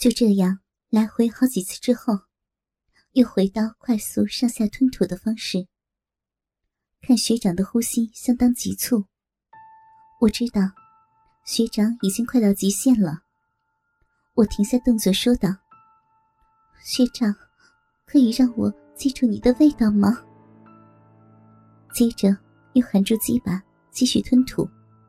就这样来回好几次之后，又回到快速上下吞吐的方式。看学长的呼吸相当急促，我知道学长已经快到极限了。我停下动作说道：学长，可以让我记住你的味道吗？接着又含住鸡巴继续吞吐。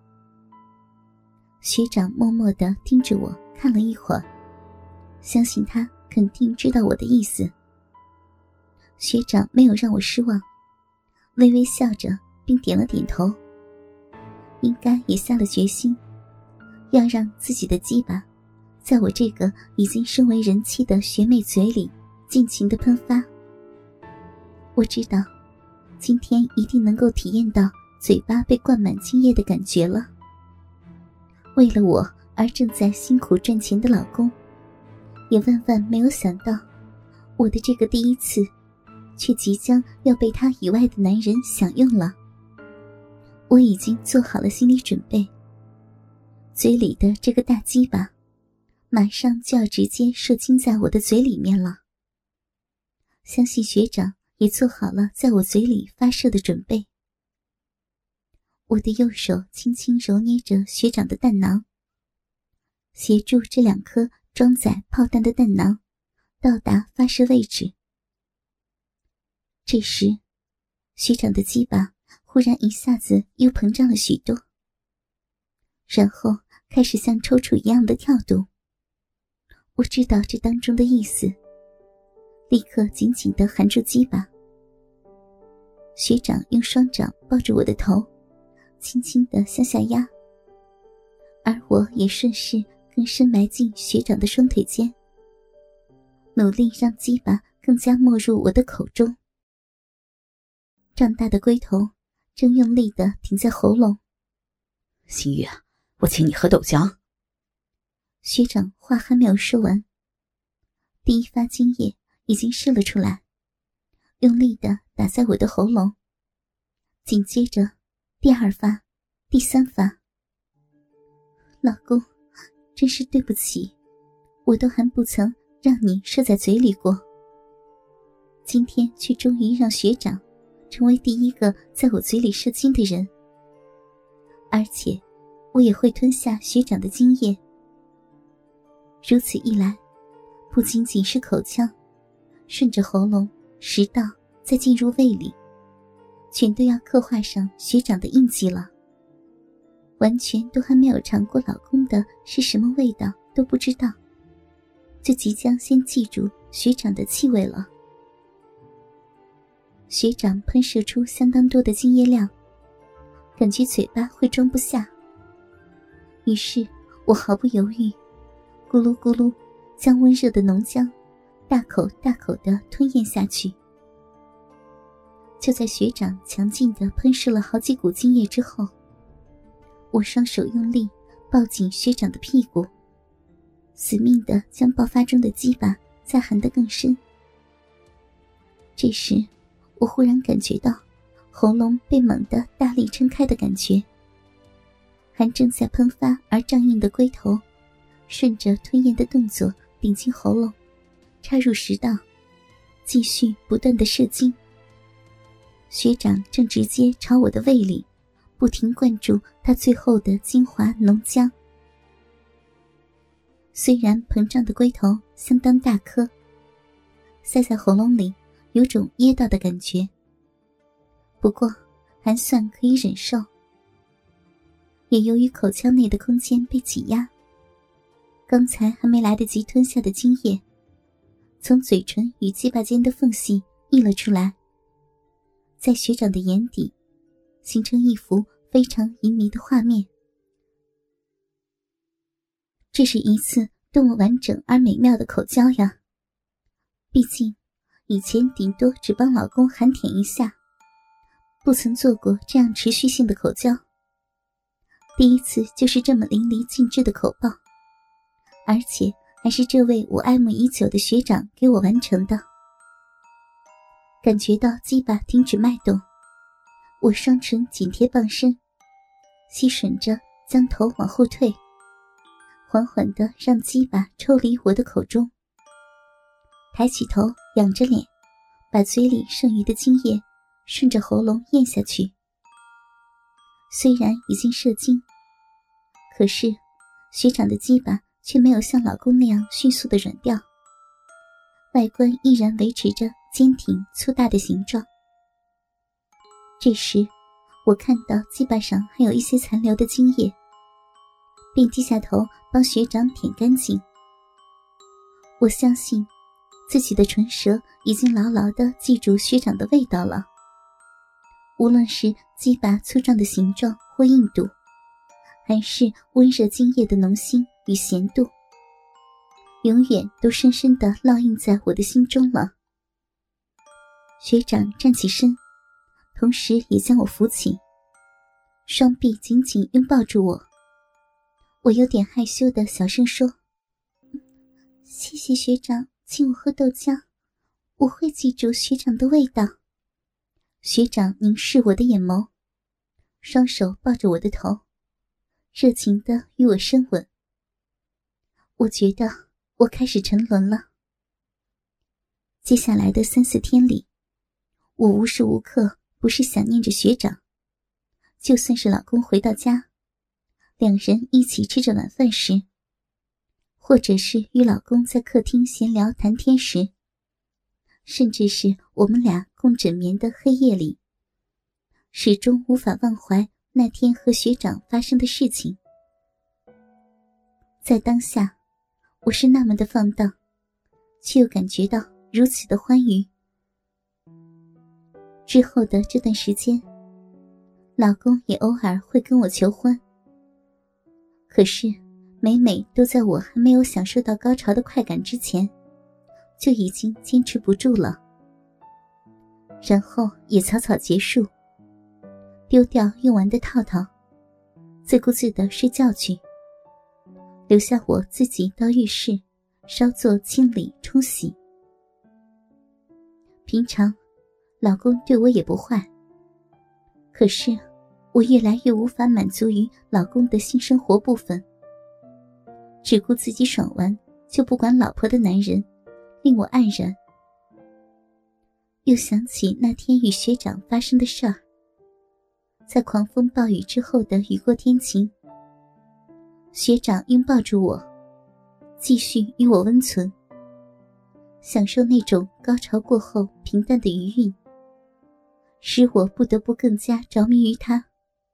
学长默默地盯着我看了一会儿，相信他肯定知道我的意思。学长没有让我失望，微微笑着并点了点头，应该也下了决心，要让自己的鸡巴在我这个已经身为人妻的学妹嘴里尽情地喷发。我知道今天一定能够体验到嘴巴被灌满精液的感觉了。为了我而正在辛苦赚钱的老公，也万万没有想到，我的这个第一次却即将要被他以外的男人享用了。我已经做好了心理准备，嘴里的这个大鸡巴马上就要直接射精在我的嘴里面了。相信学长也做好了在我嘴里发射的准备。我的右手轻轻揉捏着学长的蛋囊，协助这2颗装载炮弹的弹囊到达发射位置。这时，学长的鸡巴忽然一下子又膨胀了许多，然后开始像抽搐一样的跳动。我知道这当中的意思，立刻紧紧地含住鸡巴。学长用双掌抱住我的头，轻轻地向下压，而我也顺势更深埋进学长的双腿间，努力让鸡巴更加没入我的口中。胀大的龟头正用力地顶在喉咙。 新月，我请你喝豆浆。 学长话还没有说完，第一发精液已经射了出来，用力地打在我的喉咙，紧接着第2发、第3发。老公，真是对不起，我都还不曾让你射在嘴里过，今天却终于让学长成为第一个在我嘴里射精的人，而且我也会吞下学长的精液。如此一来，不仅仅是口腔，顺着喉咙、食道再进入胃里，全都要刻画上学长的印记了。完全都还没有尝过老公的是什么味道都不知道，就即将先记住学长的气味了。学长喷射出相当多的精液量，感觉嘴巴会装不下，于是我毫不犹豫，咕噜咕噜将温热的浓浆大口大口地吞咽下去。就在学长强劲地喷射了好几股精液之后，我双手用力抱紧学长的屁股，死命地将爆发中的鸡巴再含得更深。这时我忽然感觉到喉咙被猛地大力撑开的感觉，还正在喷发而胀硬的龟头顺着吞咽的动作顶进喉咙，插入食道，继续不断的射精。学长正直接朝我的胃里不停灌注他最后的精华浓浆。虽然膨胀的龟头相当大颗，塞在喉咙里有种噎到的感觉，不过还算可以忍受。也由于口腔内的空间被挤压，刚才还没来得及吞下的精液从嘴唇与鸡巴间的缝隙溢了出来，在学长的眼底形成一幅非常淫靡的画面。这是一次多么完整而美妙的口交呀！毕竟以前顶多只帮老公含舔一下，不曾做过这样持续性的口交。第一次就是这么淋漓尽致的口爆，而且还是这位我爱慕已久的学长给我完成的。感觉到鸡巴停止脉动，我双唇紧贴傍身，吸吮着将头往后退， 缓缓地让鸡巴抽离我的口中，抬起头，仰着脸，把嘴里剩余的精液顺着喉咙咽下去。虽然已经射精，可是学长的鸡巴却没有像老公那样迅速的软掉，外观依然维持着坚挺粗大的形状。这时我看到鸡巴上还有一些残留的精液，便低下头帮学长舔干净。我相信自己的唇舌已经牢牢地记住学长的味道了，无论是鸡巴粗壮的形状或硬度，还是温热精液的浓腥与咸度，永远都深深地烙印在我的心中了。学长站起身，同时也将我扶起，双臂紧紧拥抱住我。我有点害羞地小声说：“谢谢学长请我喝豆浆，我会记住学长的味道。”学长凝视我的眼眸，双手抱着我的头，热情地与我深吻。我觉得我开始沉沦了。接下来的3-4天里，我无时无刻不是想念着学长。就算是老公回到家，两人一起吃着晚饭时，或者是与老公在客厅闲聊谈天时，甚至是我们俩共枕眠的黑夜里，始终无法忘怀那天和学长发生的事情。在当下，我是那么的放荡，却又感觉到如此的欢愉。之后的这段时间，老公也偶尔会跟我求婚，可是每每都在我还没有享受到高潮的快感之前，就已经坚持不住了，然后也草草结束，丢掉用完的套套，自顾自地睡觉去，留下我自己到浴室稍作清理冲洗。平常老公对我也不坏，可是我越来越无法满足于老公的性生活部分，只顾自己爽完就不管老婆的男人令我黯然。又想起那天与学长发生的事儿，在狂风暴雨之后的雨过天晴，学长拥抱住我，继续与我温存，享受那种高潮过后平淡的余韵，使我不得不更加着迷于他。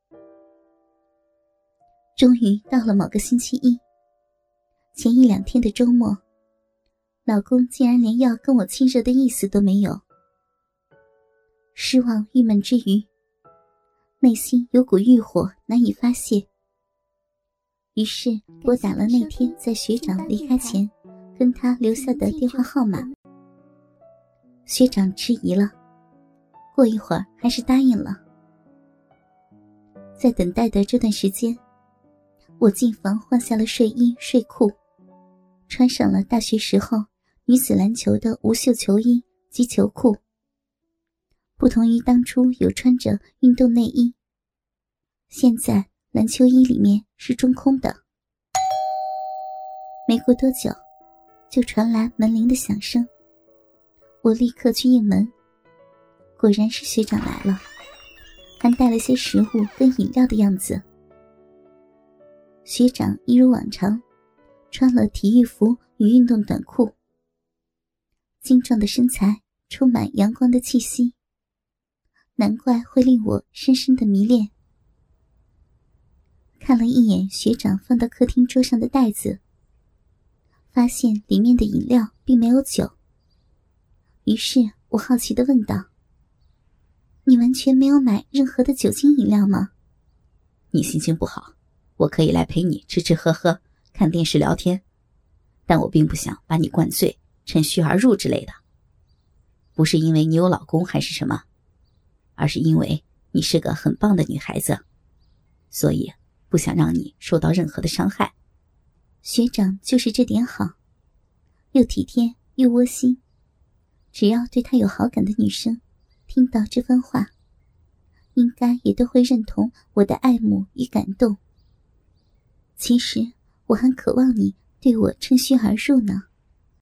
终于到了某个星期一，前1-2天的周末，老公竟然连要跟我亲热的意思都没有。失望郁闷之余，内心有股欲火难以发泄，于是拨打了那天在学长离开前跟他留下的电话号码。学长迟疑了，过一会儿还是答应了。在等待的这段时间，我进房换下了睡衣睡裤，穿上了大学时候女子篮球的无袖球衣及球裤。不同于当初有穿着运动内衣，现在篮球衣里面是中空的。没过多久，就传来门铃的响声，我立刻去应门，果然是学长来了，还带了些食物跟饮料的样子。学长一如往常，穿了体育服与运动短裤，精壮的身材充满阳光的气息，难怪会令我深深的迷恋。看了一眼学长放到客厅桌上的袋子，发现里面的饮料并没有酒，于是我好奇地问道：“你完全没有买任何的酒精饮料吗？”“ 你心情不好，我可以来陪你吃吃喝喝，看电视聊天，但我并不想把你灌醉，趁虚而入之类的。不是因为你有老公还是什么，而是因为你是个很棒的女孩子，所以不想让你受到任何的伤害。” 学长就是这点好，又体贴又窝心，只要对他有好感的女生听到这番话，应该也都会认同我的爱慕与感动。其实我还渴望你对我趁虚而入呢。